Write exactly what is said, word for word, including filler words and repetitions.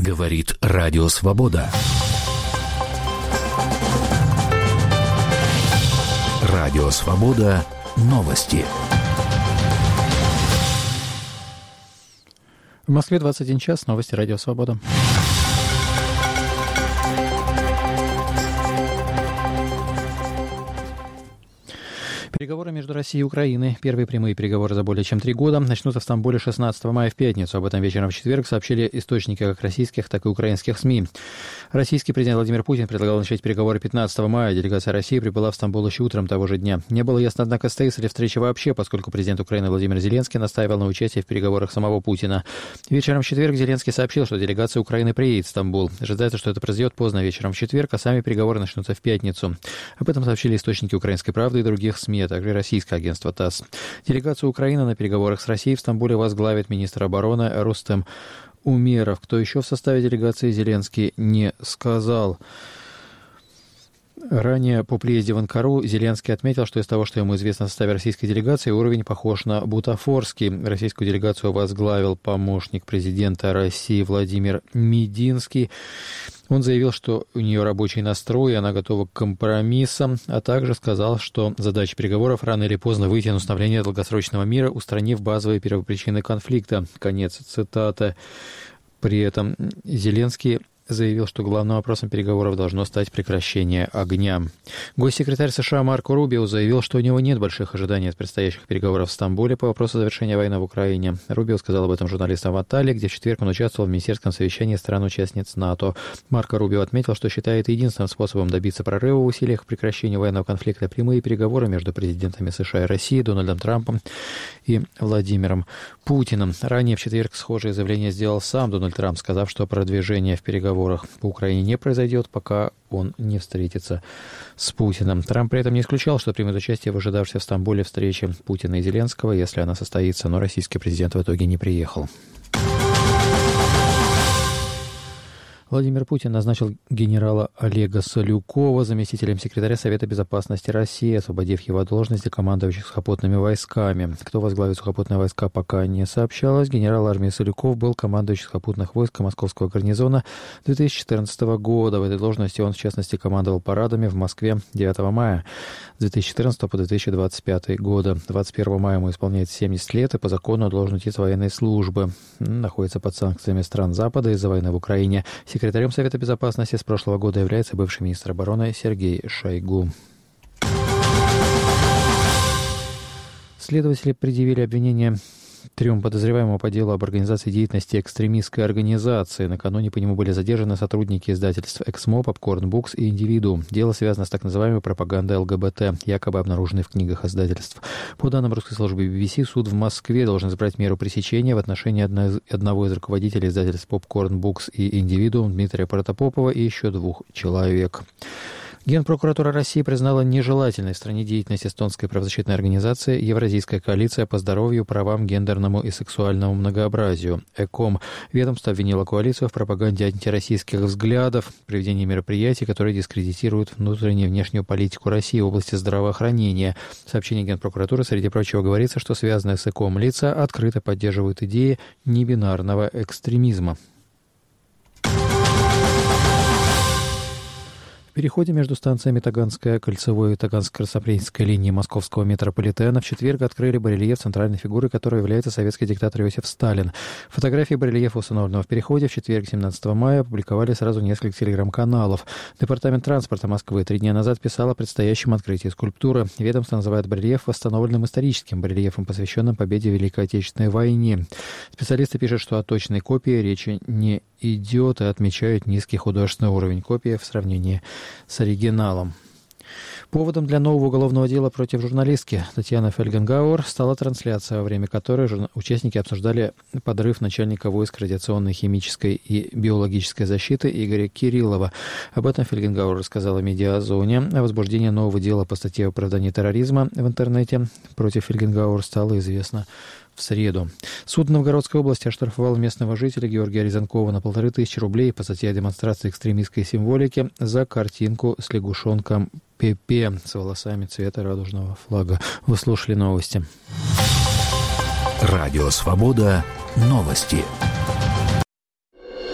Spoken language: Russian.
Говорит Радио Свобода. Радио Свобода. Новости. В Москве двадцать один час. Новости Радио Свобода. Переговоры между Россией и Украиной, первые прямые переговоры за более чем три года, начнутся в Стамбуле шестнадцатого мая в пятницу. Об этом вечером в четверг сообщили источники как российских, так и украинских СМИ. Российский президент Владимир Путин предлагал начать переговоры пятнадцатого мая. Делегация России прибыла в Стамбул еще утром того же дня. Не было ясно, однако, состоится ли встреча вообще, поскольку президент Украины Владимир Зеленский настаивал на участии в переговорах самого Путина. Вечером в четверг Зеленский сообщил, что делегация Украины приедет в Стамбул. Ожидается, что это произойдет поздно вечером в четверг, а сами переговоры начнутся в пятницу. Об этом сообщили источники «Украинской правды» и других СМИ, а также российское агентство ТАСС. Делегацию Украины на переговорах с Россией в Стамбуле возглавит министр обороны Рустем Умеров. Кто еще в составе делегации, Зеленский не сказал. Ранее по приезде в Анкару Зеленский отметил, что из того, что ему известно о составе российской делегации, уровень похож на бутафорский. Российскую делегацию возглавил помощник президента России Владимир Мединский. Он заявил, что у нее рабочий настрой, и она готова к компромиссам, а также сказал, что задача переговоров рано или поздно выйти на установление долгосрочного мира, устранив базовые первопричины конфликта. Конец цитаты. При этом Зеленский заявил, что главным вопросом переговоров должно стать прекращение огня. Госсекретарь США Марко Рубио заявил, что у него нет больших ожиданий от предстоящих переговоров в Стамбуле по вопросу завершения войны в Украине. Рубио сказал об этом журналистам в Анталии, где в четверг он участвовал в министерском совещании стран-участниц НАТО. Марко Рубио отметил, что считает единственным способом добиться прорыва в усилиях к прекращению военного конфликта прямые переговоры между президентами США и России Дональдом Трампом и Владимиром Путиным. Ранее в четверг схожее заявление сделал сам Дональд Трамп, сказав, что продвижение в переговорах по Украине не произойдет, пока он не встретится с Путиным. Трамп при этом не исключал, что примет участие в ожидавшейся в Стамбуле встрече Путина и Зеленского, если она состоится, но российский президент в итоге не приехал. Владимир Путин назначил генерала Олега Солюкова заместителем секретаря Совета безопасности России, освободив его от должности командующих сухопутными войсками. Кто возглавит сухопутные войска, пока не сообщалось. Генерал армии Солюков был командующим сухопутных войск Московского гарнизона две тысячи четырнадцатого года. В этой должности он, в частности, командовал парадами в Москве девятого мая с две тысячи четырнадцатого по две тысячи двадцать пятый года. двадцать первого мая ему исполняется семьдесят лет, и по закону должен уйти с военной службы. Находится под санкциями стран Запада из-за войны в Украине. Секретарем Совета безопасности с прошлого года является бывший министр обороны Сергей Шойгу. Следователи предъявили обвинение трем подозреваемым по делу об организации деятельности экстремистской организации. Накануне по нему были задержаны сотрудники издательств «Эксмо», «Попкорн Букс» и «Индивидуум». Дело связано с так называемой пропагандой ЛГБТ, якобы обнаруженной в книгах издательств. По данным русской службы би би си, суд в Москве должен избрать меру пресечения в отношении одного из руководителей издательств «Попкорн Букс» и «Индивидуум» Дмитрия Протопопова и еще двух человек. Генпрокуратура России признала нежелательной в стране деятельность эстонской правозащитной организации «Евразийская коалиция по здоровью, правам, гендерному и сексуальному многообразию» ЭКОМ. Ведомство обвинило коалицию в пропаганде антироссийских взглядов, проведении мероприятий, которые дискредитируют внутреннюю и внешнюю политику России в области здравоохранения. В сообщении Генпрокуратуры, среди прочего, говорится, что связанные с ЭКОМ лица открыто поддерживают идеи небинарного экстремизма. В переходе между станциями Таганская, Кольцевой и Таганско-Краснопресненской линии московского метрополитена в четверг открыли барельеф центральной фигуры, которой является советский диктатор Иосиф Сталин. Фотографии барельефа, установленного в переходе, в четверг, семнадцатого мая, опубликовали сразу несколько телеграм-каналов. Департамент транспорта Москвы три дня назад писал о предстоящем открытии скульптуры. Ведомство называет барельеф восстановленным историческим барельефом, посвященным победе в Великой Отечественной войне. Специалисты пишут, что о точной копии речи не идет, и отмечают низкий художественный уровень копии в сравнении с оригиналом. Поводом для нового уголовного дела против журналистки Татьяны Фельгенгауэр стала трансляция, во время которой участники обсуждали подрыв начальника войск радиационной, химической и биологической защиты Игоря Кириллова. Об этом Фельгенгауэр рассказала Медиазоне. О возбуждении нового дела по статье «Оправдание терроризма» в интернете против Фельгенгауэр стало известно в среду. Суд Новгородской области оштрафовал местного жителя Георгия Рязанкова на полторы тысячи рублей по статье о демонстрации экстремистской символики за картинку с лягушонком Пепе с волосами цвета радужного флага. Вы слушали новости. Радио Свобода. Новости.